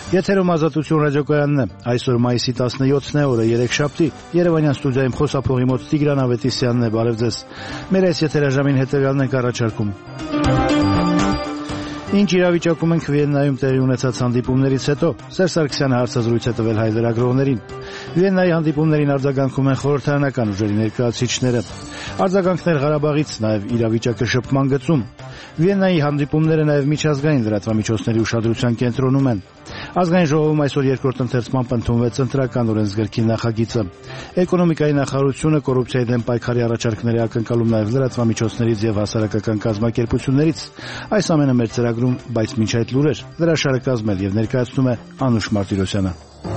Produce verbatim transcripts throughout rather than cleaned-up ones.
Եթերում Ազատություն ռադիոկայանն է։ Այսօր մայիսի տասնյոթն է, օրը երեքշաբթի։ Երևանյան ստուդիայում խոսափողի մոտ Տիգրան Ավետիսյանն է, բարև ձեզ։ Մեր այս եթերաժամին հետևյալն ենք առաջարկում։ Ինչ իրավիճակում ենք Վիեննայում տեղի ունեցած հանդիպումներից հետո, Սերժ Սարգսյանը հարցազրույց է տվել հայ լրագրողներին։ Վիեննայի հանդիպումներին արձագանքում են խորհրդարանական ուժերի ներկայացուցիչները։ Արձագանքներ Ղարաբաղից, նաև իրավիճակը շփման գծում։ Վիեննայի հանդիպումները նաև միջազգային լրատվամիջոցների ուշադրության կենտրոնում են։ Ազգային ժողովում այսօր երկրորդ ընթերցմամբ ընդունվեց ընտրական օրենսգրքի նախագիծը։ Էկոնոմիկայի նախարարությունը կոռուպցիայի դեմ պայքարի առաջարկների ակնկալում նաև լրատվամիջոցներից եւ հասարակական կազմակերպություններից։ Այս ամենը մեր ծրագրում, բայց մինչ այդ լուրեր, հրաշալի կազմել եւ ներկայացնում է Անուշ Մարտիրոսյանը։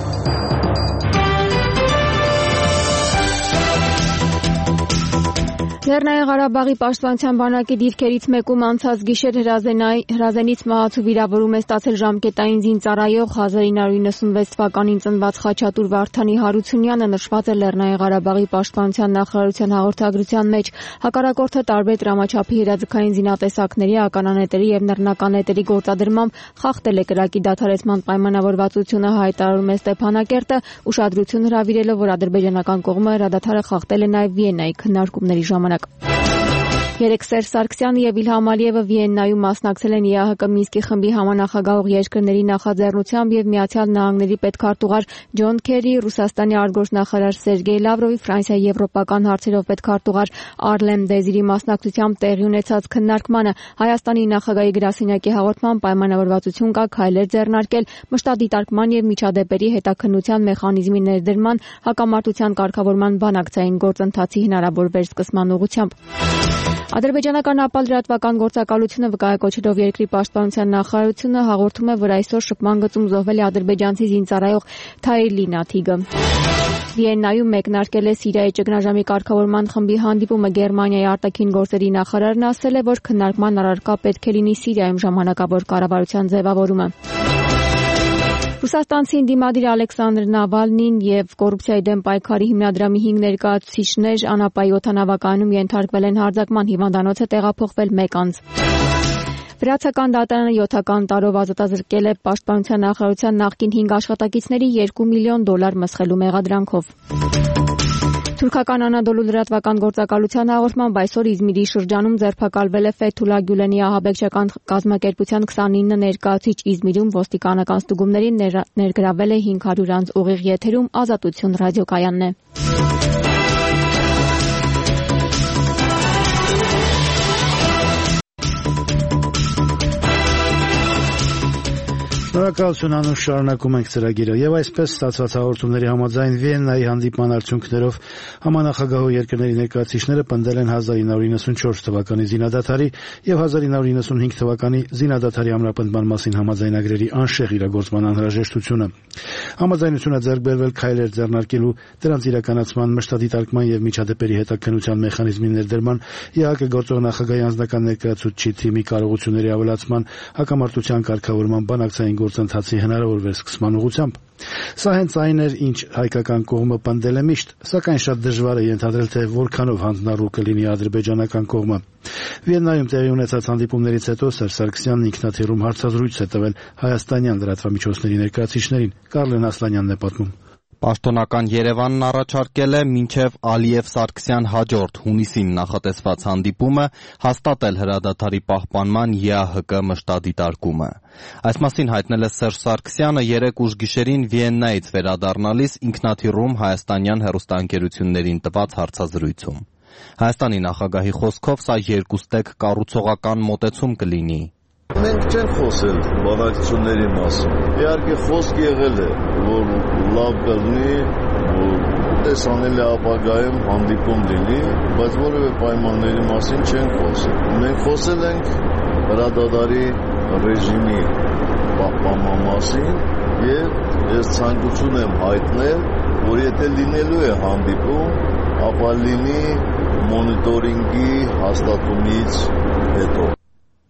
Լեռնային Ղարաբաղի պաշտպանության բանակի դիրքերից մեկում անցած գիշեր հրազենից մահացու վիրավորում է ստացել ժամկետային զինծառայող հազար ինը հարյուր նվսանվեց թվականին ծնված Խաչատուր Վարդանի Հարությունյանը, նշված է Լեռնային Ղարաբաղի պաշտպանության նախարարության հաղորդագրության մեջ։ Հակառակորդը տարբեր տրամաչափի հրաձգային զինատեսակների, ականանետերի եւ նռնականետերի գործադրմամբ խախտել է կրակի դադարեցման պայմանավորվածությունը, հայտարարում է Ստեփանակերտը, ուշադրություն հրավիրելով, որ ադրբեջանական կողմը հրադադարը խախտել է նաև Վիեննայի քննարկումների ժամանակ։ Երեկ Սերժ Սարգսյանը եւ Իլհամ Ալիևը Վիեննայում մասնակցել են ԵԱՀԿ Մինսկի խմբի համանախագահող երկրների նախաձեռնությամբ եւ Միացյալ Նահանգների պետքարտուղար Ջոն Քերի, Ռուսաստանի արտգործնախարար Սերգեյ Լավրովի, Ֆրանսիայի եվրոպական հարցերով պետքարտուղար Արլեմ Դեզիրի մասնակցությամբ տեղի ունեցած քննարկմանը։ Հայաստանի նախագահի գրասենյակի հաղորդման պայմանավորվածություն կա քայլեր ձեռնարկել մշտադիտարկման եւ միջադեպերի հետաքննության մեխանիզմի ներդրման, հակամարտության կարգավորման բանակցային գործընթացի հնարավոր վերսկսման ուղղությամբ։ Ադրբեջանական ապալրատվական գործակալությունը վկայակոչելով երկրի պաշտպանության նախարարությունը հաղորդում է, որ այսօր շփման գծում զոհվել է ադրբեջանցի զինծառայող Թայրլի Նաթիգը։ Վիեննայում մեկնարկել է Սիրիայի ճգնաժամի կարգավորման խմբի հանդիպումը։ Գերմանիայի արտաքին գործերի նախարարն ասել է, որ քննարկման առարկա պետք է լինի Սիրիայում ժամանակավոր կառավարության ձևավորումը։ Ռուսաստանցի ընդդիմադիր Ալեքսանդր Նավալնին եւ կոռուպցիայի դեմ պայքարի հիմնադրամի հինգ ներկայացուցիչներ Անապայի օդանավակայանում ենթարկվել են հարձակման, հիվանդանոց է տեղափոխվել մեկ անձ։ Վրացական դատարանը յոթական տարով ազատազրկել է պաշտպանության նախարարության նախկին հինգ աշխատակիցների երկու միլիոն դոլար մսխելու մեղադրանքով։ Թուրքական Անադոլու լրատվական գործակալության հաղորդմամբ այսօր Իզմիրի շրջանում ձերբակալվել է Ֆեթուլա Գյուլենի ահաբեկչական կազմակերպության քսանինը ներկայացուցիչ։ Իզմիրում ոստիկանական ստուգումներին ներգրավել է հինգ հարյուր անձ։ Ուղիղ եթերում Ազատություն ռադիոկայանն է։ Շնորհակալություն Անուշ, շարունակում ենք ծրագիրը եւ այսպես ստացված հաղորդումների համաձայն Վիեննայի հանդիպման արդյունքներով համանախագահող երկրների ներկայացուցիչները պնդել են հազար ինը հարյուր նվսանչորս թվականի զինադադարի եւ հազար ինը հարյուր նվսանհինգ թվականի զինադադարի ամրապնդման մասին համաձայնագրերի անշեղ իրագործման անհրաժեշտությունը։ Համաձայնությունը ձեռք բերվել քայլեր ձեռնարկելու, դրանց իրականացման, մշտադիտարկման եւ միջադեպերի հետաքննության մեխանիզմի ներդրման, ԵԱՀԿ գործող նախագահի անձնական ներկայացուցչի թիմի կարողությունների ավելացման, հակամարտության կարգավորման բանակցային գործընթացի հնարավոր վերսկսման ուղղությամբ։ Սա հենց այն էր, ինչ հայկական կողմը պնդել է միշտ, սակայն շատ դժվար է ենթադրել, թե որքանով հանձնառու կլինի ադրբեջանական կողմը։ Վիեննայում տեղի ունեցած հանդիպումներից հետո Սերժ Սարգսյանն ինքնաթիռում հարցազրույց է տվել հայաստանյան լրատվամիջոցների ներկայացուցիչներին։ Կարլեն Ասլանյանն է պատմում։ Պաշտոնական Երևանն առաջարկել է մինչև Ալիև-Սարգսյան հաջորդ հունիսին նախատեսված հանդիպումը հաստատել հրադադարի պահպանման ԵԱՀԿ մշտադիտարկումը։ Այս մասին հայտնել է Սերժ Սարգսյանը երեկ ուշգիշերին Վիեննայից վերադառնալիս ինքնաթիռում հայաստանյան հեռուստաընկերություններին տված հարցազրույցում։ Հայաստանի նախագահի խոսքով սա երկուստեք կառուցողական մոտեցում կլինի։ Մենք չենք խոսել բանակցությունների մասին։ Իհարկե խոսք եղել է, որ լավ կլինի, որ տեսանելի ապագայում հանդիպում լինի, բայց որևէ պայմանների մասին չենք խոսել։ Մենք խոսել ենք հրադադարի ռեժիմի պահպանման մասին եւ ես ցանկություն եմ հայտնել, որ եթե լինելու է հանդիպում, ապա լինի մոնիտորինգի հաստատումից հետո։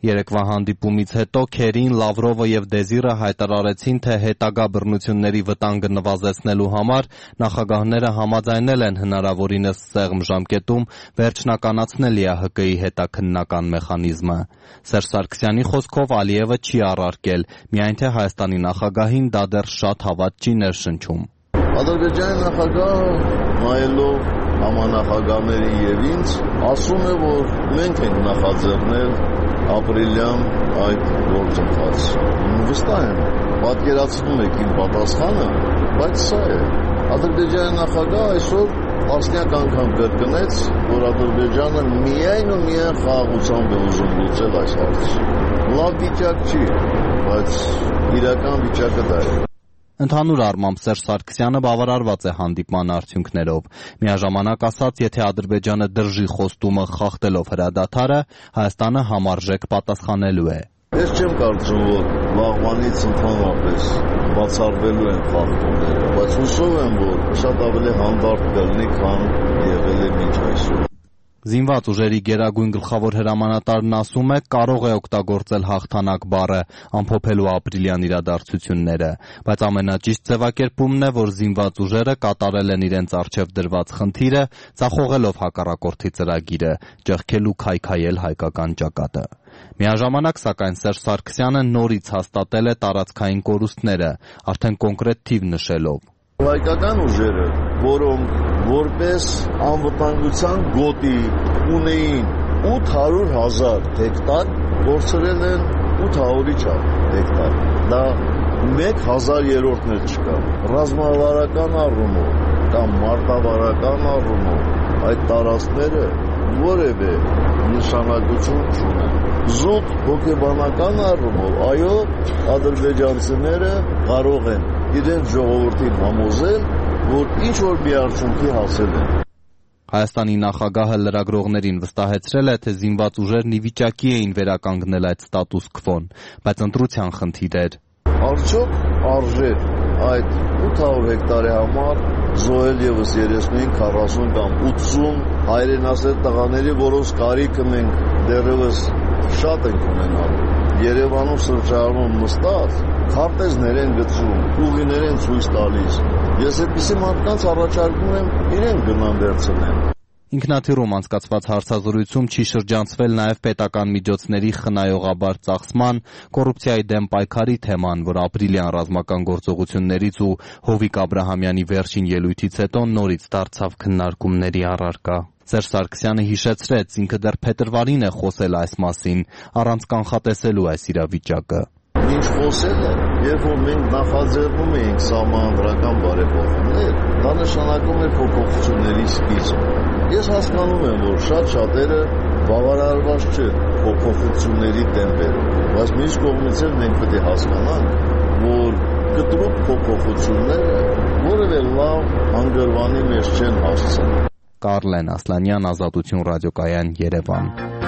Երեկվա հանդիպումից հետո Քերին, Լավրովը եւ Դեզիրը հայտարարեցին, թե հետագա բռնությունների վտանգը նվազեցնելու համար նախագահները համաձայնել են հնարավորինս սեղմ ժամկետում վերջնականացնել ԵԱՀԿ-ի հետաքննական մեխանիզմը։ Սերժ Սարգսյանի խոսքով Ալիևը չի առարկել, միայն թե Հայաստանի նախագահին դա դեռ շատ հավատ չի ներշնչում։ Ադրբեջանի նախագահը նայելով համանախագահներին եւ ինձ ասում է, որ մենք ենք նախաձեռնել ապրիլյան այդ գործընթացը։ Վստահ եմ, պատկերացնում եք իմ պատասխանը, բայց սա է։ Ադրբեջանի նախագահը այսօր տասնյակ անգամ կրկնեց, որ Ադրբեջանը միայն ու միայն խաղաղությամբ է ուզում լուծել այս հարցը։ Լավ վիճակ չի, բայց իրական վիճակը դա է։ Ընդհանուր առմամբ Սերժ Սարգսյանը բավարարված է հանդիպման արդյունքներով։ Միաժամանակ ասաց, եթե Ադրբեջանը դրժի խոստումը խախտելով հրադադարը, Հայաստանը համարժեք պատասխանելու է։ Ես չեմ կարծում, որ վաղվանից ընդհանրապես բացառվելու են խախտումները, բայց հուսով եմ, որ շատ ավելի հանդարտ կլինի, քան եղել է մինչ այսօր։ Զինված ուժերի գերագույն գլխավոր հրամանատարն ասում է, կարող է օգտագործել հաղթանակ բառը, ամփոփելու ապրիլյան իրադարձությունները, բայց ամենաճիշտ ձևակերպումն է, որ զինված ուժերը կատարել են իրենց առջև դրված խնդիրը, ձախողելով հակառակորդի ծրագիրը, ճեղքել ու քայքայել հայկական ճակատը։ Միաժամանակ, սակայն, Սերժ Սարգսյանը նորից հաստատել է տարածքային կորուստները, արդեն կոնկրետ թիվ նշելով։ Հայկական ուժերը, որոնք որպես անվտանգության գոտի ունեին ութ հարյուր հազար հեկտար, կորցրել են ութ հարյուրի չափ հեկտար։ Դա մեկ հազարերորդն էլ չկա։ Ռազմավարական առումով կամ մարտավարական առումով այդ տարածքները որևէ նշանակություն չունեն։ Զուտ հոգեբանական առումով, այո, ադրբեջանցիները կարող են իրենց ժողովրդին համոզել, որ ինչ-որ մի արդյունքի հասել են։ Հայաստանի նախագահը լրագրողներին վստահեցրել է, թե զինված ուժերն ի վիճակի էին վերականգնել այդ ստատուս քվոն, բայց ընտրության խնդիր էր։ Արդյոք արժեր այդ ութ հարյուր հեկտարի համար զոհել ևս երեսնուին քառասուն կամ ութսուն հայրենասեր տղաների, որոնց կարիքը մենք դեռևս շատ ենք ունենալու։ Երևանում սրճարանում նստած քարտեզներ են գցում, ուղիներ են ցույց տալիս։ Ես այդպիսի մարդկանց առաջարկում եմ իրեն գնան վերցնեն։ Ինքնաթիռում անցկացված հարցազրույցում չի շրջանցվել նաև պետական միջոցների խնայողաբար ծախսման, կոռուպցիայի դեմ պայքարի թեման, որ ապրիլյան ռազմական գործողություններից ու Հովիկ Աբրահամյանի վերջին ելույթից հետո նորից դարձավ քննարկումների առարկա։ Սերժ Սարգսյանը հիշեցրեց, ինքը դեռ փետրվարին է խոսել այս մասին, առանց կանխատեսելու այս իրավիճակը։ Ինչ խոսել է, երբ որ մենք նախաձեռնում էինք սահմանադրական բարեփոխումներ, դա նշանակում է փոփոխությունների սկիզբ։ Ես հասկանում եմ, որ շատ շատերը բավարարված չեն փոփոխությունների տեմպերով, բայց մյուս կողմից էլ մենք պետք է հասկանանք, որ կտրուկ փոփոխությունները որևէ լավ հանգրվանի մեջ չեն հասցնում։ Կարլեն Ասլանյան, Ազատություն ռադիոկայան, Երևան։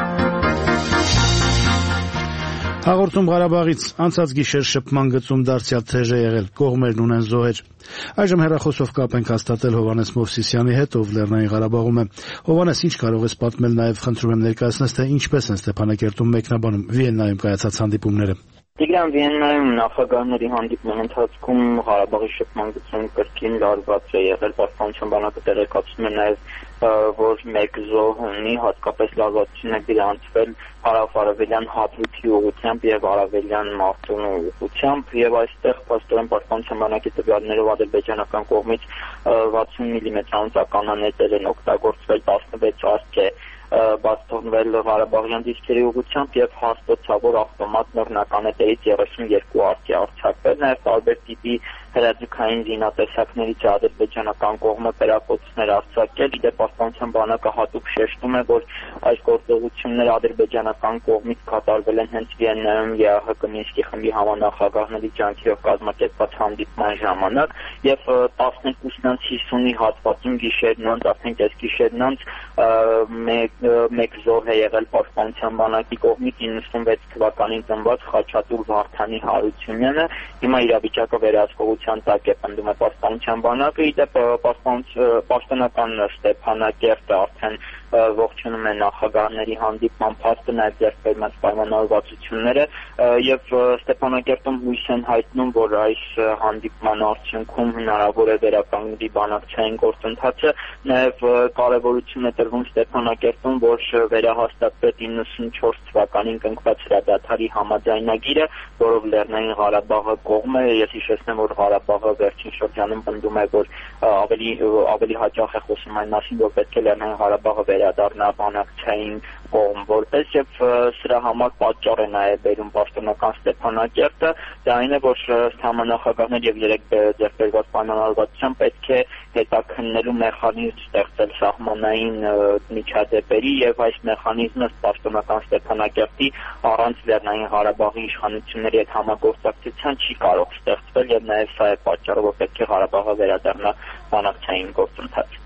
Հաղորդում Ղարաբաղից անցած գիշեր շփման գծում դարձյալ թեժ է եղել, կողմերն ունեն զոհեր։ Այժմ հեռախոսով կապ ենք հաստատել Հովհաննես Մովսիսյանի հետ, ով Լեռնային Ղարաբաղում է։ Հովհաննես, ինչ կարող ես պատմել, նաև խնդրում եմ ներկայացնես, թե ինչպես են Ստեփանակերտում մեկնաբանում Վիեննայում կայացած հանդիպումները։ Տիգրան, Վիեննայում նախագահների հանդիպման ընթացքում Ղարաբաղի շփման գծում կրկին լարված է եղել, պաշտպանության բանակը տեղեկացնում է նաև, որ մեկ զոհ ունի, հատկապես լարվածություն է գրանցվել հարավ-արևելյան հատույթի ուղղությամբ եւ արևելյան մարտունու ուղղությամբ, եւ այստեղ փաստորեն պաշտպանության բանակի տվյալներով ադրբեջանական կողմից վաթսուն միլիմետրանոց ականանետեր են օգտագործվել, տասնվեց արկ է բաց թողնվել Ղարաբաղյան դիսկերի ուղղությամբ եւ հաստոցավոր ավտոմատ նռնականետերից երեսունյոթ արկ է արձակվել, նաեւ տարբեր տիպի հրաձգային զինատեսակներից ադրբեջանական կողմը կրակոցներ արձակել, իդեպ պաշտպանության բանակը հատուկ շեշտում է, որ այս գործողությունները ադրբեջանական կողմից կատարվել են հենց Վիեննայում ԵԱՀԿ Մինսկի խմբի համանախագահների ջանքերով կազմակերպված հանդիպման ժամանակ եւ տասներկուսից հիսունի հատվածում գիշերն անց, արդեն կեսգիշերն անց մեկ զոհ է եղել պաշտպանության բանակի կողմից իննսունվեց թվականին ծնված Խաչատուր Վարդանի Հարությունյանը, հիմա իրավիճակը վերահսկողության տակ է պնդում է պաշտպանության բանակը, իդեպ պաշտպանական Ստեփանակերտը արդեն ողջունում է նախագահների հանդիպման փաստը, նաև ձեռք բերված պայմանավորվածությունները եւ Ստեփանակերտում հույս են հայտնում, որ այս հանդիպման արդյունքում հնարավոր է վերականգնվի բանակցային գործընթացը, նաև կարևորություն է տրվում Ստեփանակերտում, որ վերահաստատվեց իննսունչորս թվականին կնքված հրադադարի համաձայնագիրը, որով Լեռնային Ղարաբաղը կողմ է, ես հիշեցնեմ, որ Ղարաբաղը վերջին շրջանում պնդում է, որ ավելի ավելի հաճախ է խոսում այն մասին, որ պետք է Լեռնային Ղարաբաղը վերադառնա բանակցային կողմ, որպես եւ սրա համար պատճառ է նաև բերում պաշտոնական Ստեփանակերտը, դա այն է, որ համանախագահներ եւ երեք ձեռք բերված պայմանավորվածությամբ պետք է հետաքննելու մեխանիզմ ստեղծել սահմանային միջադեպերի եւ այս մեխանիզմը պաշտոնական Ստեփանակերտի առանց Լեռնային Ղարաբաղի իշխանությունների հետ համագործակցության չի կարող ստեղծվել եւ նաեւ սա է պատճառը, որ պետք է Ղարաբաղը վերադառնա բանակցային գործընթաց։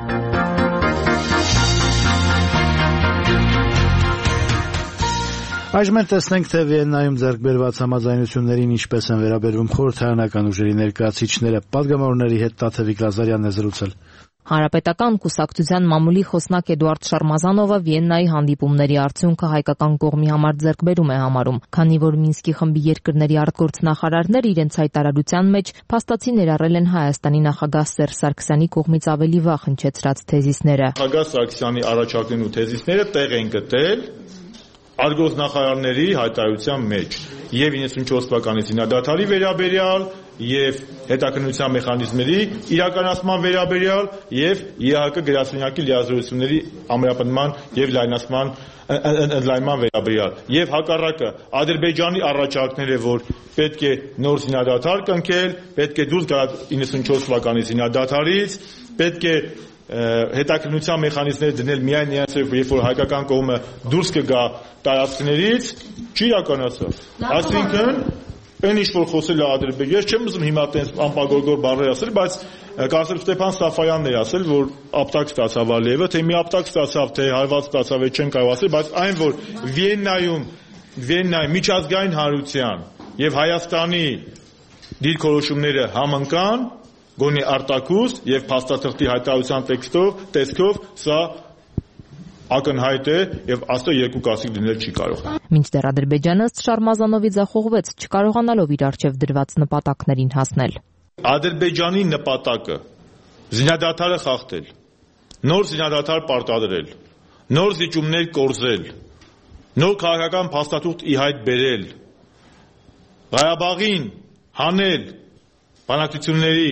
Այժմ տեսնենք, թե Վիեննայում ձեռք բերված համաձայնություններին ինչպես են վերաբերվում խորհրդարանական ուժերի ներկայացուցիչները։ Պատգամավորների հետ Տաթևիկ Լազարյանն է զրուցել։ Հանրապետական կուսակցության մամուլի խոսնակ Էդուարդ Շարմազանովը Վիեննայի հանդիպումների արդյունքը հայկական կողմի համար ձեռքբերում է համարում, քանի որ Մինսկի խմբի երկրների արտգործնախարարները իրենց հայտարարության մեջ փաստացի ներառել են Հայաստանի նախագահ Սերժ Սարգսյանի կողմից ավելի վաղ հնչեցրած թեզիսները։ Նախագահ Սարգսյանի առաջարկներն ու թեզիսները տեղ են գտել արտգործնախարարների հայտարարության մեջ եւ իննսունչորս թվականի զինադադարի վերաբերյալ եւ հետաքննության մեխանիզմների իրականացման վերաբերյալ եւ ԵԱՀԿ գրասենյակի լիազորությունների ամրապնդման եւ լայնացման ընդլայնման վերաբերյալ եւ հակառակը Ադրբեջանի առաջարկները, որ պետք է նոր զինադադար կնքել, պետք է դուրս գալ իննսունչորս թվականի զինադադարից, պետք է հետաքննության մեխանիզմներ դնել միայն նրանցով, երբ որ հայկական կողմը դուրս կգա տարածքներից, չի իրականացավ։ Այսինքն, այն ինչ որ խոսել է Ադրբեջանը, ես չեմ ուզում հիմա տենց անպագորգոր բառեր ասել, բայց կարծեմ Ստեփան Սաֆայանն էր ասել, որ ապտակ ստացավ Ալիևը, թե մի ապտակ ստացավ, թե հարված ստացավ, չեմ կարող ասել, բայց այն, որ Վիեննայում, Վիեննայի միջազգային հանրության եւ Հայաստանի դիրքորոշումները համընկան, գոնե արտակուստ եւ փաստաթղթի հայտարարության տեքստով, տեսքով, սա ակնհայտ է եւ աստո երկու կասիկ դնել չի կարող։ Մինչդեռ Ադրբեջանը ըստ Շարմազանովի ձախողվեց, չկարողանալով իր արչեւ դրված նպատակներին հասնել։ Ադրբեջանի նպատակը զինադադարը խախտել, նոր զինադադար պարտադրել, նոր զիջումներ կորզել, նոր քաղաքական փաստաթուղթ ի հայտ բերել, Ղարաբաղին հանել բանակցությունների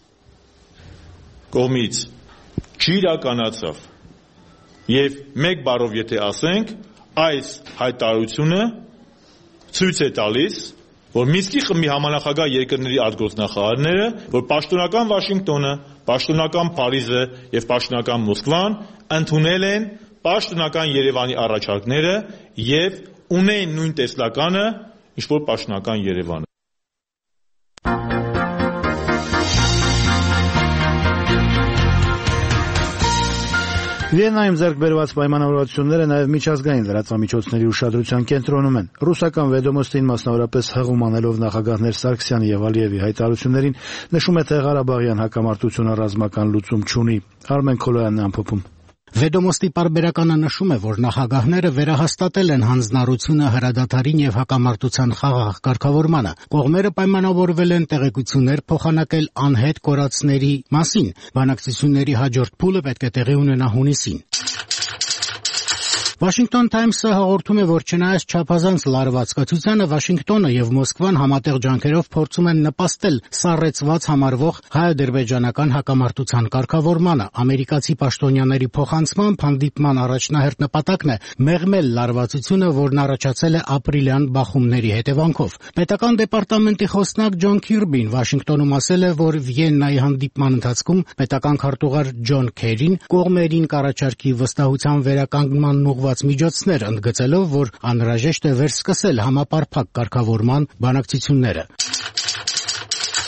կողմից չի իրականացավ եւ մեկ բառով եթե ասենք, այս հայտարարությունը ցույց է տալիս, որ Մինսկի խմբի համանախագահ երկրների արտգործնախարարները, որ պաշտոնական Վաշինգտոնը, պաշտոնական Փարիզը եւ պաշտոնական Մոսկվան ընդունել են պաշտոնական Երևանի առաջարկները եւ ունեն նույն տեսլականը, ինչ որ պաշտոնական Երևանը։ Վիեննայում ձեռք բերված պայմանավորվածությունները նաև միջազգային լրատվամիջոցների ուշադրության կենտրոնում են։ Ռուսական Վեդոմոստին մասնավորապես հղում անելով նախագահներ Սարգսյանի եւ Ալիևի հայտարարություններին նշում է, թե Ղարաբաղյան հակամարտությունը ռազմական լուծում չունի։ Արմեն Քոլոյանն է ամփոփում։ Վեդոմոստի պարբերականը նշում է, որ նախագահները վերահաստատել են հանձնառությունը հրադադարին եւ հակամարտության խաղաղ կարգավորմանը։ Կողմերը պայմանավորվել են տեղեկություններ փոխանակել անհետ կորածների մասին։ Բանակցությունների հաջորդ փուլը պետք է տեղի ունենա հունիսին։ Washington Times-ը հաղորդում է, որ չնայած չափազանց լարվածկացությանը, Վաշինգտոնը եւ Մոսկվան համատեղ ջանքերով փորձում են նպաստել սառեցված համարվող հայ-ադրբեջանական հակամարտության կարգավորմանը։ Ամերիկացի պաշտոնյաների փոխանցմամբ հանդիպման առաջնահերթ նպատակն է մեղմել լարվածությունը, որն առաջացել է ապրիլյան բախումների հետևանքով։ Պետական դեպարտամենտի խոսնակ Ջոն Քիրբին Վաշինգտոնում ասել է, որ Վիեննայի հանդիպման ընթացքում պետական քարտուղար Ջոն Քերին կողմերին կառաջարկի վստահության վերականգնման ուղղված միջոցներ, ընդգծելով, որ անհրաժեշտ է վերսկսել համապարփակ կարգավորման բանակցությունները։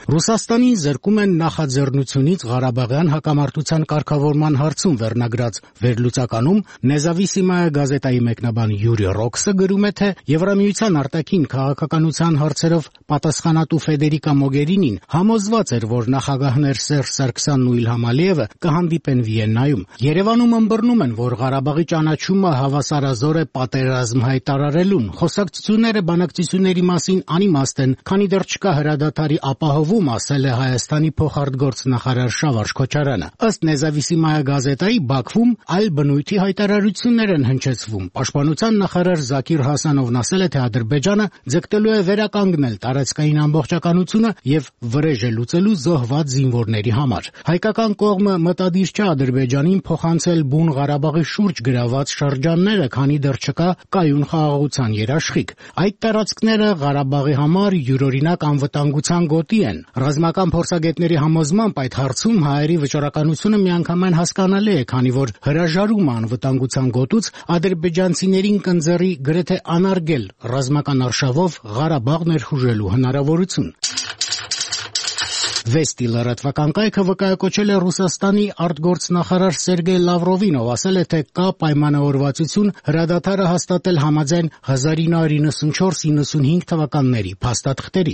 Ռուսաստանին զրկում են նախաձեռնությունից Ղարաբաղյան հակամարտության կարգավորման հարցում վերնագրած վերլուծականում Նեզավիսիմայա գազետայի մեկնաբան Յուրի Ռոքսը գրում է, թե Եվրամիության արտաքին քաղաքականության հարցերով պատասխանատու Ֆեդերիկա Մոգերինին համոզված էր, որ նախագահներ Սերժ Սարգսյանն ու Իլհամ Ալիևը կհանդիպեն Վիեննայում։ Երևանում ըմբռնում են, որ Ղարաբաղի ճանաչումը հավասարազոր է պատերազմ հայտարարելուն։ Խոսակցությունները բանակցությունների մասին անիմաստ են, քանի դեռ չկա հրադադարի ապահովում, ասել է Հայաստանի փոխարտգործնախարար Շավարժ Քոչարյանը։ Ըստ Նեզավիսիմայա գազետայի Բաքվում այլ բնույթի հայտարարություններ են հնչեցվում։ Պաշտպանության նախարար Զաքիր Հասանովն ասել է, թե Ադրբեջանը ձգտելու է վերականգնել տարածքային ամբողջականությունը եւ վրեժը լուծելու զոհված զինվորների համար։ Հայկական կողմը մտադիր չէ Ադրբեջանին փոխանցել բուն Ղարաբաղի շուրջ գրաված շրջանները, քանի դեռ չկա կայուն խաղաղության երաշխիք։ Այդ տարածքները Ղարաբաղի համար յուրօրինակ անվտանգության գոտի են։ Ռազմական փորձագետների համոզմամբ այդ հարցում հայերի վճռականությունը միանգամայն հասկանալի է, քանի որ հրաժարումը անվտանգության գոտուց ադրբեջանցիներին կընձեռի գրեթե անարգել ռազմական արշավով Ղարաբաղ ներխուժելու հնարավորություն։ Վեստի լրատվական կայքը վկայակոչել է Ռուսաստանի արտգործնախարար Սերգեյ Լավրովին, ով ասել է, թե կա պայմանավորվածություն հրադադարը հաստատել համաձայն հազար ինը հարյուր իննսունչորս իննսունհինգ թվականների փաստաթղթերի։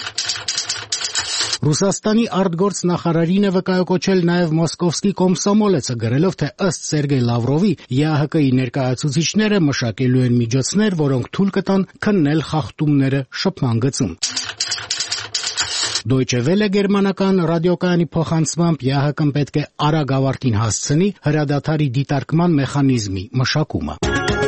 Ռուսաստանի արտգործնախարարին է վկայակոչել նաև Մոսկովսկի Կոմսոմոլեցը, գրելով, թե ըստ Սերգեյ Լավրովի ԵԱՀԿ-ի ներկայացուցիչները մշակելու են միջոցներ, որոնք թույլ կտան քննել խախտումները շփման գծում։ Deutsche Welle գերմանական ռադիոկայանի փոխանցմամբ ԵԱՀԿ-ն պետք է արագ ավարտին հասցնի հրադադարի դիտարկման մեխանիզմի մշակումը։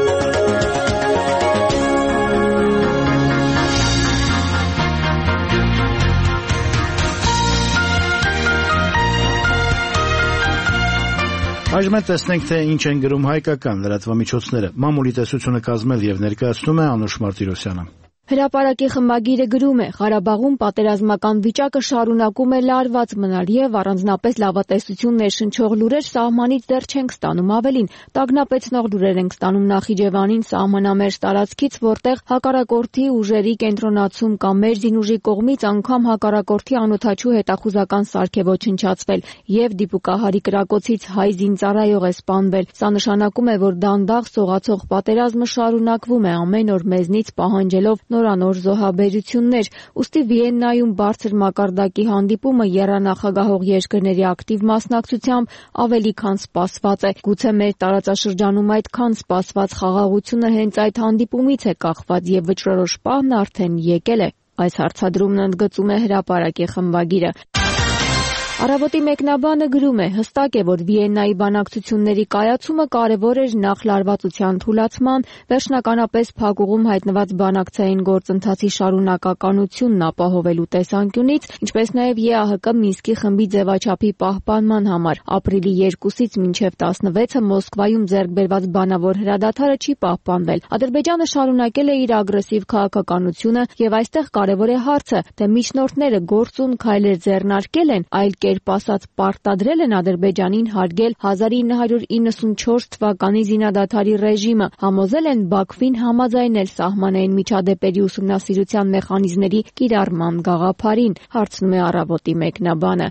Այժմ տեսնենք, թե ինչ են գրում հայկական լրատվամիջոցները։ Մամուլի տեսությունը կազմել եւ ներկայացնում է Անուշ Մարտիրոսյանը։ Հրապարակի խմբագիրը գրում է. Ղարաբաղում պատերազմական վիճակը շարունակում է լարված մնալ եւ առանձնապես լավատեսություն ներշնչող լուրեր սահմանից դեռ չենք ստանում, ավելին տագնապեցնող լուրեր ենք ստանում Նախիջևանին սահմանամերձ տարածքից, որտեղ հակառակորդի ուժերի կենտրոնացում կամ մեր զինուժի կողմից անգամ հակառակորդի անօթաչու հետախուզական սարք է ոչնչացվել եւ դիպուկահարի կրակոցից հայ զինծառայող է սպանվել։ Սա նշանակում է, որ դանդաղ սողացող պատերազմը շարունակվում է ամեն օր մեզնից պահանջելով նորանոր զոհաբերություններ, ուստի Վիեննայում բարձր մակարդակի հանդիպումը եռանախագահող երկրների ակտիվ մասնակցությամբ ավելի քան սպասված է։ Գուցե մեր տարածաշրջանում այդքան սպասված խաղաղությունը հենց այդ հանդիպումից է կախված եւ վճռորոշ պահն արդեն եկել է։ Այս հարցադրումն ընդգծում է Հրապարակի խմբագիրը։ Առավոտի մեկնաբանը գրում է. հստակ է, որ Վիեննայի բանակցությունների կայացումը կարևոր էր նախ լարվածության թուլացման, վերջնականապես փակուղում հայտնված բանակցային գործընթացի շարունակականությունն ապահովելու տեսանկյունից, ինչպես նաև ԵԱՀԿ Մինսկի խմբի ձևաչափի պահպանման համար։ Ապրիլի երկուսից մինչև տասնվեցը Մոսկվայում ձեռք բերված բանավոր հրադադարը չի պահպանվել։ Ադրբեջանը շարունակել է իր ագրեսիվ քաղաքականությունը եւ այստեղ կարևոր է հարցը, թե միջնորդները գործուն քայլեր ձեռնարկել են, այլ կերպ ասած պարտադրել են Ադրբեջանին հարգել հազար ինը հարյուր իննսունչորս թվականի զինադադարի ռեժիմը, համոզել են Բաքվին համաձայնել սահմանային միջադեպերի ուսումնասիրության մեխանիզմների կիրառման գաղափարին, հարցնում է Առավոտի մեկնաբանը։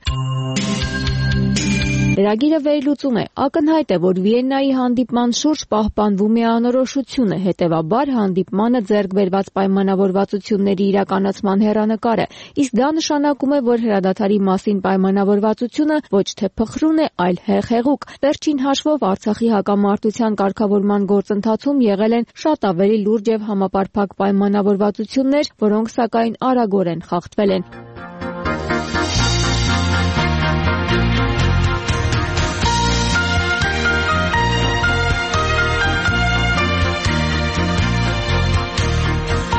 Լրագիրը վերլուծում է. ակնհայտ է, որ Վիեննայի հանդիպման շուրջ պահպանվում է անորոշությունը, հետևաբար հանդիպմանը ձեռք բերված պայմանավորվածությունների իրականացման հեռանկարը, իսկ դա նշանակում է, որ հրադադարի մասին պայմանավորվածությունը ոչ թե փխրուն է, այլ հեղեղուկ։ Վերջին հաշվով Արցախի հակամարտության կարգավորման գործընթացում եղել են շատ ավելի լուրջ եւ համապարփակ պայմանավորվածություններ, որոնք սակայն արագորեն խախտվել են։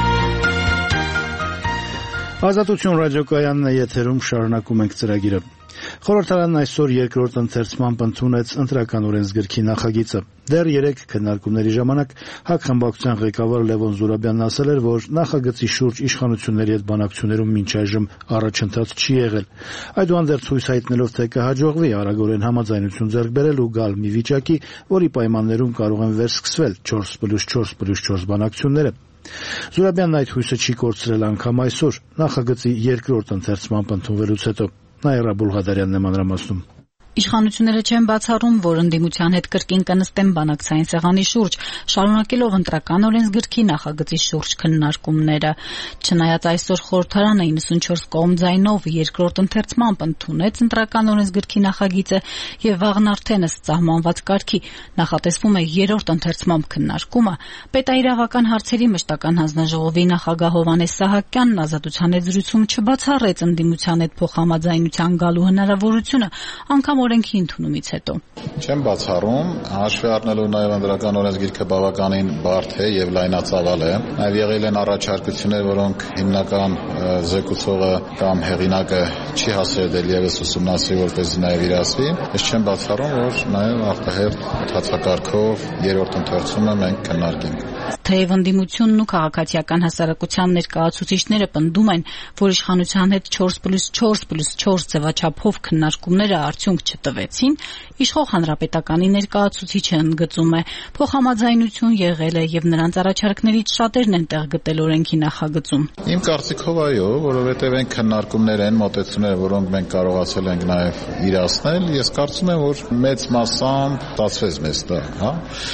Ազատություն ռադիոկայանն է եթերում, շարունակում ենք ծրագիրը։ Խորհրդարանն այսօր երկրորդ ընթերցմամբ ընդունեց ընտրական օրենսգրքի նախագիծը։ Դեռ երեք քննարկումների ժամանակ ՀԱԿ խմբակցության ղեկավար Լևոն Զուրաբյանն ասել էր, որ նախագծի շուրջ իշխանությունների հետ բանակցություններում մինչ այժմ առաջընթաց չի եղել։ Այդուհանդերձ հույս հայտնելով, թե կհաջողվի արագորեն համաձայնություն ձեռք բերել ու գալ մի վիճակի, որի պայմաններում կարող են վերսկսվել չորս պլյուս չորս պլյուս չորս բանակցությունները։ Զուրաբյանն այդ հույսը չի կորցրել անգամ այսօր, նախագծի երկրորդ ընթերցմամբ ընդունվելուց հետո։ Նաիրա Բուլղադարյանն է մանրամասնում։ Իշխանությունները չեն բացառում, որ ընդդիմության հետ կրկին կնստեն բանակցային սեղանի շուրջ, շարունակելով ընտրական օրենսգրքի նախագծի շուրջ քննարկումները։ Չնայած այսօր խորհրդարանը իննսունչորս կողմ ձայնով երկրորդ ընթերցմամբ ընդունեց ընտրական օրենսգրքի նախագիծը եւ վաղն արդեն ըստ սահմանված կարգի նախատեսվում է երրորդ ընթերցմամբ քննարկումը, պետաիրավական հարցերի մշտական հանձնաժողովի նախագահ Հովհաննես Սահակյանն ազատության հետ զրույցում չբացառեց ընդդիմության հետ փոխհամաձայնության գալու հնարավորությունը, անգամ օրենքի ընդունումից հետո։ Չեմ բացառում, հաշվի առնելով նաև ընտրական օրենսգիրքը բավականին բարդ է եւ լայնածավալ է։ Նաև եղել են առաջարկություններ, որոնք հիմնական զեկուցողը կամ հեղինակը չի հասել դեռևս ուսումնասիրել, որպեսզի նաև իրացվի։ Ես չեմ բացառում, որ նաև արտահերթ ընթացակարգով երրորդ ընթերցումը մենք քննարկենք։ Թեև ընդդիմությունն ու քաղաքացիական հասարակության ներկայացուցիչները պնդում են, որ իշխանության հետ չորս պլյուս չորս պլյուս չորս ձևաչափով քննարկումները արդյունք չտվեցին, իշխող հանրապետականի ներկայացուցիչը ընդգծում է, փոխհամաձայնություն եղել է եւ նրանց առաջարկներից շատերն են տեղ գտել օրենքի նախագծում։ Իմ կարծիքով այո, որովհետեւ այն քննարկումներ են, մոտեցումները, որոնք մենք կարողացել ենք նաեւ իրացնել, ես կարծում եմ, որ մեծ մասամբ ստացվեց մեզ դա, հա։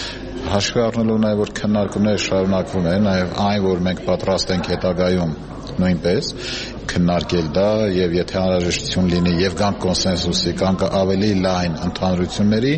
Հաշվի առնելով նաև, որ քննարկումները շարունակվում են, նաև այն, որ մենք պատրաստ ենք հետագայում նույնպես քննարկել դա եւ եթե անհրաժեշտություն լինի եւ կան կոնսենսուսի, կան ավելի լայն ընդհանրությունների,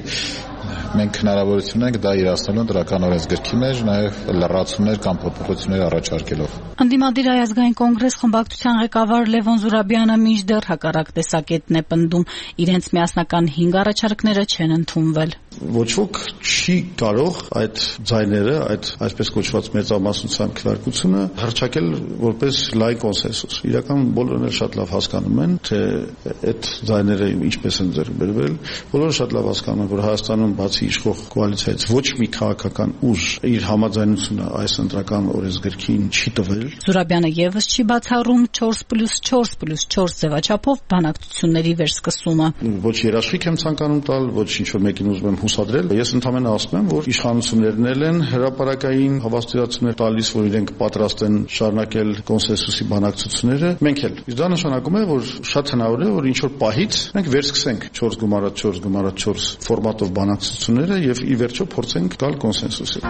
մենք հնարավորություն ենք դա իրացնելու ընտրական օրենսգրքի մեջ, նաև լրացումներ կամ փոփոխություններ առաջարկելով։ Ընդդիմադիր Հայ-ազգային կոնգրես խմբակցության ղեկավար Լևոն Զուրաբյանը մինչդեռ հակառակ տեսակետն է պնդում, իրենց միասնական հինգ առաջարկները չեն ընդունվել։ Ոչ ոք չի կարող այդ ձայները, այդ այսպես կոչված մեծամասնության քվեարկությունը հռչակել որպես լայն կոնսենսուս։ Իրական բոլորն էլ շատ լավ հասկանում են, թե այդ ձայները ինչպես են ձեռք բերվել, բոլորը շատ լավ հասկանում են, որ Հայաստանում բացի իշխող կոալիցիայից ոչ մի քաղաքական ուժ իր համաձայնությունը այս ընտրական օրենսգրքին չի տվել։ Զուրաբյանը եւս չի բացառում չորս պլյուս չորս պլյուս չորս ձևաչափով բանակցությունների վերսկսումը։ Ոչ երաշխիք եմ ցանկանում տալ, ոչ ինչ-որ մեկին ուզում եմ հուսադրել։ Ես ընդհանրապես ասում եմ, որ իշխանություններն էլ են հրապարակային հավաստիացումներ տալիս, որ իրենք պատրաստ են շարունակել կոնսենսուսի բանակցությունները, մենք էլ։ Իսկ դա նշանակում է, որ շատ հնարավոր է, որ ինչ-որ պահից մենք վերսկսենք չորս գումարած չորս գումարած չորս ֆորմատով բանակցությունները եւ ի վերջո փորձենք գալ կոնսենսուսի։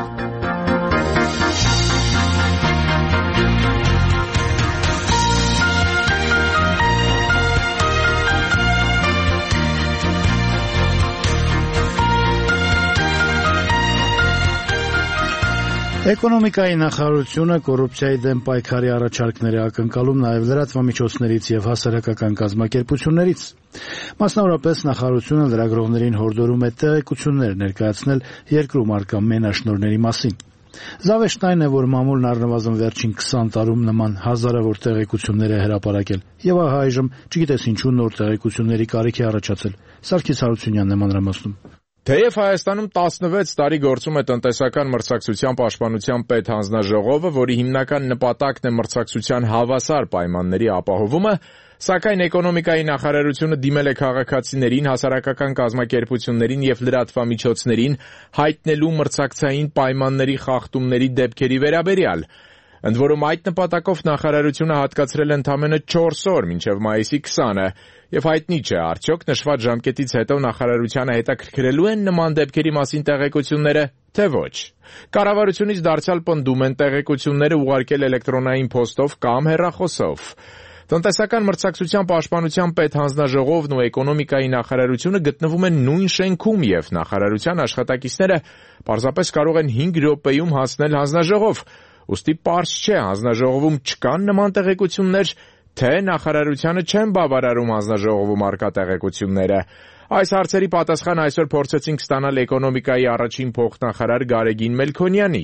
Էկոնոմիկայի նախարարությունը կոռուպցիայի դեմ պայքարի առաջարկներ է ակնկալում նաև լրատվամիջոցներից եւ հասարակական կազմակերպություններից։ Մասնավորապես նախարարությունը լրագրողներին հորդորում է տեղեկություններ ներկայացնել երկրում առկա մենաշնորհների մասին։ Զավեշտն այն է, որ մամուլն առնվազն վերջին քսան տարում նման հազարավոր տեղեկություններ է հրապարակել եւ ահա այժմ չգիտես ինչու նոր տեղեկությունների կարիք է առաջացել։ Սարգիս Հարությունյանն է մանրամասնում։ Թեև Հայաստանում տասնվեց տարի գործում է տնտեսական մրցակցության պաշտպանության պետհանձնաժողովը, որի հիմնական նպատակն է մրցակցության հավասար պայմանների ապահովումը, սակայն էկոնոմիկայի նախարարությունը դիմել է քաղաքացիներին, հասարակական կազմակերպություններին եւ լրատվամիջոցներին հայտնելու մրցակցային պայմանների խախտումների դեպքերի վերաբերյալ։ Ընդ որում այդ նպատակով նախարարությունը հատկացրել է ընդամենը չորս օր մինչև մայիսի քսանը, եւ հայտնի չէ արդյոք նշված ժամկետից հետո նախարարությանը հետաքրքրելու են նման դեպքերի մասին տեղեկությունները, թե ոչ։ Կառավարությունից դարձյալ պնդում են տեղեկությունները ուղարկել էլեկտրոնային փոստով կամ հեռախոսով։ Տնտեսական մրցակցության պաշտպանության պետհանձնաժողովն ու էկոնոմիկայի նախարարությունը գտնվում են նույն շենքում եւ նախարարության աշխատակիցները պարզապես կարող են հինգ րոպեում հասնել հանձնաժողով։ Ուստի պարզ չէ հանձնաժողովում չկան նման տեղեկություններ, թե նախարարությանը չեն բավարարում հանձնաժողովում առկա տեղեկությունները։ Այս հարցերի պատասխան այսօր փորձեցինք ստանալ էկոնոմիկայի առաջին փոխնախարար Գարեգին Մելքոնյանից։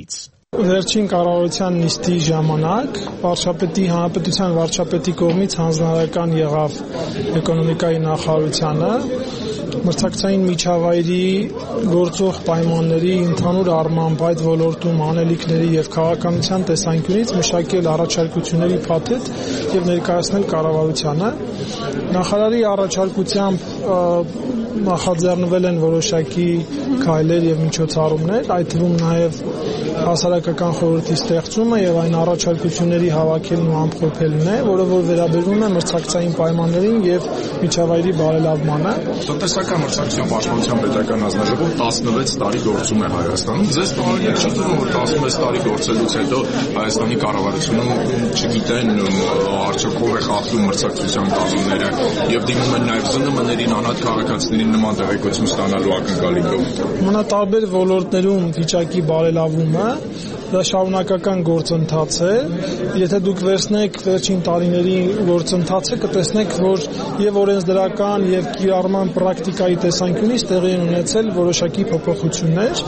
Վերջին կառավարության նիստի ժամանակ վարչապետի հանրապետության վարչապետի կողմից հանձնարարական եղավ էկոնոմիկայի նախարարությանը մրցակցային միջավայրի գործող պայմանների ընդհանուր առմամբ այդ ոլորտում անելիքների եւ քաղաքականության տեսանկյունից մշակել առաջարկությունների փաթեթ եւ ներկայացնել կառավարությանը։ Նախարարի առաջարկությամբ նախաձեռնվել են որոշակի քայլեր եւ միջոցառումներ, այդ թվում նաեւ հասարակական խորհրդի ստեղծումը եւ այն առաջարկությունների հավաքելն ու ամփոփելն է, որը որ վերաբերում է մրցակցային պայմաններին եւ միջավայրի բարելավմանը։ Տնտեսական մրցակցության պաշտպանության պետական հանձնաժողով տասնվեց տարի գործում է Հայաստանում։ Ձեզ տոնալի չի թվում, որ տասնվեց տարի գործելուց հետո Հայաստանի կառավարությունը չգիտեն արդյոք ով է խախտում մրցակցության կանոնները եւ դիմում են նաեւ ԶՆՄ-ներին անհատ քաղաքացիներին նման տեղեկություն ստանալու ակնկալիքով։ Մնատարբեր ոլորտներում վիճակի բարելավումը դա շարունակական գործընթաց է։ Եթե դուք վերցնեք վերջին տարիների գործընթացը, կտեսնեք, որ եւ օրենսդրական եւ կիրառման պրակտիկայի տեսանկյունից տեղի են ունեցել որոշակի փոփոխություններ։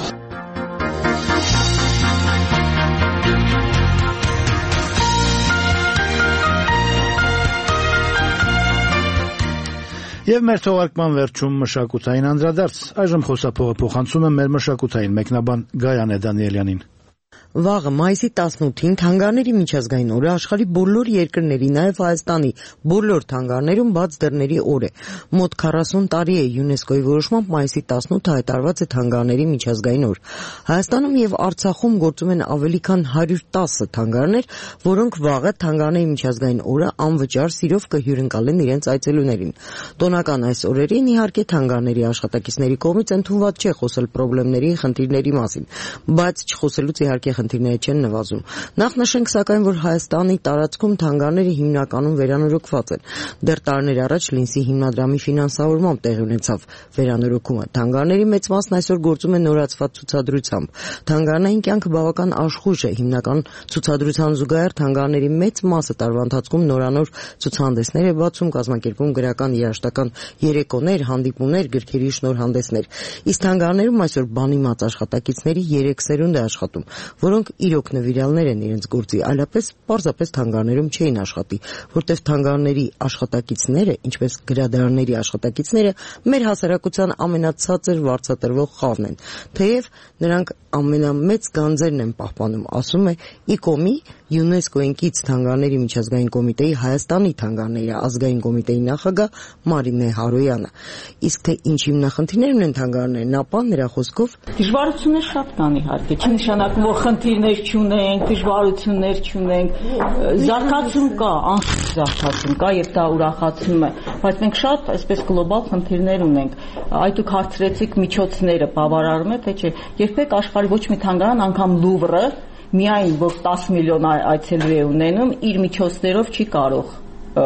Եվ մեր թողարկման վերջում մշակութային անդրադարձ։ Այժմ խոսափողը փոխանցում եմ մեր մշակութային մեկնաբան Գայանե Դանիելյանին։ Վաղը մայիսի տասնութին թանգարների միջազգային օրը աշխարհի բոլոր երկրների, նաև Հայաստանի բոլոր թանգարներում բաց դռների օր է։ Մոտ քառասուն տարի է ՅՈՒՆԵՍԿՕ-ի որոշմամբ մայիսի տասնութը հայտարարված է թանգարների միջազգային օր։ Հայաստանում եւ Արցախում գործում են ավելի քան հարյուր տասը թանգարներ, որոնք վաղը թանգարների միջազգային օրը անվճար սիրով կհյուրընկալեն իրենց այցելուներին։ Տոնական այս օրերին իհարկե թանգարների աշխատակիցների կողմից ընդունված չէ խոսել խնդիրների, խնդիրների մասին, բայց չխոսելուց իհարկե խնդիրները չեն նվազում։ Նախ նշենք սակայն, որ Հայաստանի տարածքում թանգարները հիմնականում վերանորոգված են։ Դեռ տարիներ առաջ Լինսի հիմնադրամի ֆինանսավորմամբ տեղի ունեցավ վերանորոգումը։ Թանգարների մեծ մասն այսօր գործում է նորացված ցուցադրությամբ։ Թանգարային կյանքը բավական աշխույժ է, հիմնական ցուցադրության զուգահեռ թանգարների մեծ մասը տարվա ընթացքում նորանոր ցուցահանդեսներ է բացում, կազմակերպում գրական երաժշտական երեկոներ, հանդիպումներ, գրքերի շնորհանդեսներ։ Իսկ թանգարներում այսօր բանիմաց աշխատակիցների երեք սերունդ է աշխատում, որոնք իրոք նվիրալներ են իրենց գործի, այլապես պարզապես թանգարներում չէին աշխատի, որտեղ թանգարների աշխատակիցները, ինչպես գրադարանների աշխատակիցները, մեր հասարակության ամենացածր վարձատրվող խավն են, թեև նրանք ամենամեծ գանձերն են պահպանում, ասում է ԻԿՕՄ-ի ՅՈՒՆԵՍԿՕ-ին կից թանգարների միջազգային կոմիտեի Հայաստանի թանգարների ազգային կոմիտեի նախագահ Մարինե Հարոյանը։ Իսկ թե ինչ հիմնախնդիրներ ունեն թանգարներն, ապա նրա խոսքով դժվարություններ շատ կան իհարկե, չի նշանակում, որ խնդիրներ չունենք, դժվարություններ չունենք, զարգացում կա, անխուստ զարգացում կա եւ դա ուրախացնում է, բայց մենք շատ այսպես գլոբալ խնդիրներ ունենք։ Այդ դուք հարցրեցիք միջոցները բավարարում է, թե չէ։ Երբեք աշխարհի ոչ մի թանգարան, անգամ Լուվրը, միայն որ տասը միլիոն այցելու է ունենում, իր միջոցներով չի կարող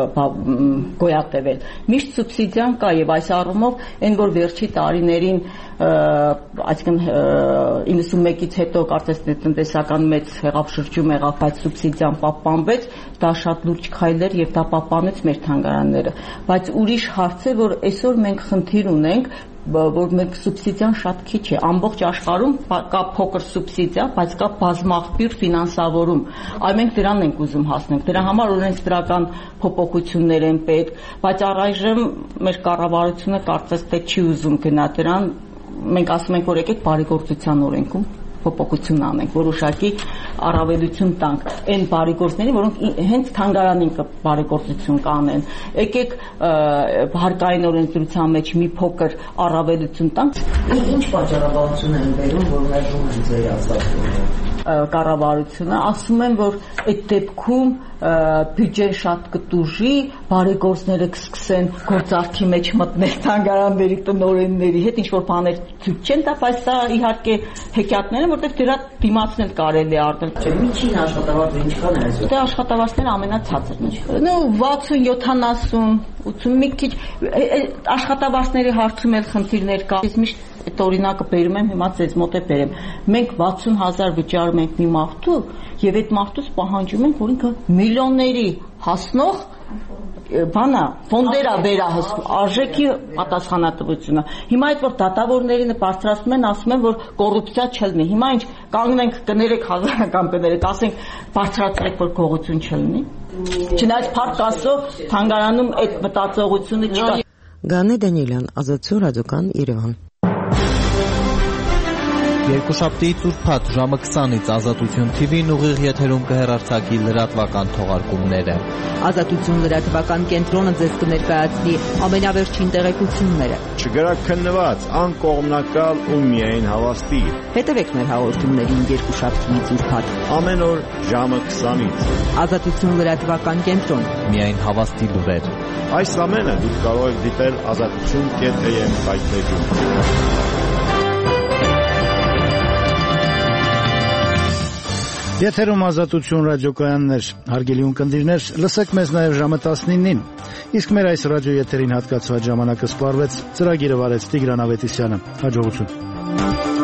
գոյատևել։ Միշտ սուբսիդիան կա եւ այս առումով այն որ վերջի տարիներին, այսինքն իննսունմեկից հետո կարծես տնտեսական մեծ հեղափշրջում եղավ, բայց սուբսիդիան պահպանվեց, դա շատ լուրջ քայլ էր եւ դա պահպանեց մեր թանգարանները։ Բայց ուրիշ հարց է, որ այսօր մենք խնդիր ունենք, որ մենք սուբսիդիան շատ քիչ է, ամբողջ աշխարհում կա փոքր սուբսիդիա, բայց կա բազմաղբյուր ֆինանսավորում։ Այ մենք դրան ենք ուզում հասնել։ Դրա համար օրենսդրական փոփոխություններ են պետք, բայց առայժմ մեր կառավարությունը կարծես թե չի ուզում գնա դրան։ Մենք ասում ենք, որ եկեք բարեգործության օրենքում փոփոխություն անենք, որոշակի առավելություն տանք այն բարեգործների, որոնք հենց թանգարանին բարեգործություն կանեն։ Եկեք հարկային օրենսդրության մեջ մի փոքր առավելություն տանք։ Ինչ պատճառաբանություն են բերում, որ մերժում են ձեր ազատությունը։ Կառավարությունը ասում են, որ այդ դեպքում բյուջեն շատ կտուժի, բարեգործները կսկսեն գործարքի մեջ մտնել թանգարանների տնօրենների հետ, ինչ որ բաներ ցույց չեն տա, բայց դա իհարկե հեքիաթներ են, որտեղ դրա դիմացնել կարելի է առնել։ Միջին աշխատավարձը ինչքան է այսօր։ Դե աշխատավարձները ամենացածրն են։ Նո վաթսուն, յոթանասուն, ութուն մի քիչ աշխատավարձների հարցում էլ խնդիրներ կա։ Ես միշտ այդ օրինակը բերում եմ, հիմա ձեզ մոտ է բերեմ։ Մենք վաթսուն հազար վճարում ենք մի մարդու եւ այդ մարդուց պահանջում ենք, որ ինքը միլիոնների հասնող բանա ֆոնդերա վերահսկում, արժեքի պատասխանատվությունը։ Հիմա այդ որ դատավորներին բարձրացնում են, ասում են, որ կոռուպցիա չլինի։ Հիմա ինչ կանգնենք, կներեք հազարական կներեք, ասենք բարձրացրեք, որ գողություն չլինի։ Չնայած փառք Աստծո, թանգարանում այդ մտածողությունը չկա։ Գանե Դանիելյան, Ազատություն ռադիոկան, Երևան։ Երկուշաբթիից ուրբաթ ժամը քսանից Ազատություն թի վին ուղիղ եթերում կհեռարձակի լրատվական թողարկումները։ Ազատություն լրատվական կենտրոնը ձեզ կներկայացնի ամենավերջին տեղեկությունները։ Չգրակ քննված, անկողմնակալ ու միայն հավաստի։ Հետևեք մեր հաղորդումներին երկուշաբթիից ուրբաթ ամեն օր ժամը քսանից։ Ազատություն լրատվական կենտրոն։ Միայն հավաստի լուրեր։ Այս ամենը դուք կարող եք դիտել ազատություն կետ էմ սայթերում։ Եթերում Ազատություն ռադիոկայաններ, հարգելի ունկնդիրներ, լսեք մեզ նաև ժամը տասնինին, իսկ մեր այս ռադիոեթերին հատկացված ժամանակը սպառվեց, ծրագիրը վարեց Տիգրան Ավետիսյանը, հաջողություն։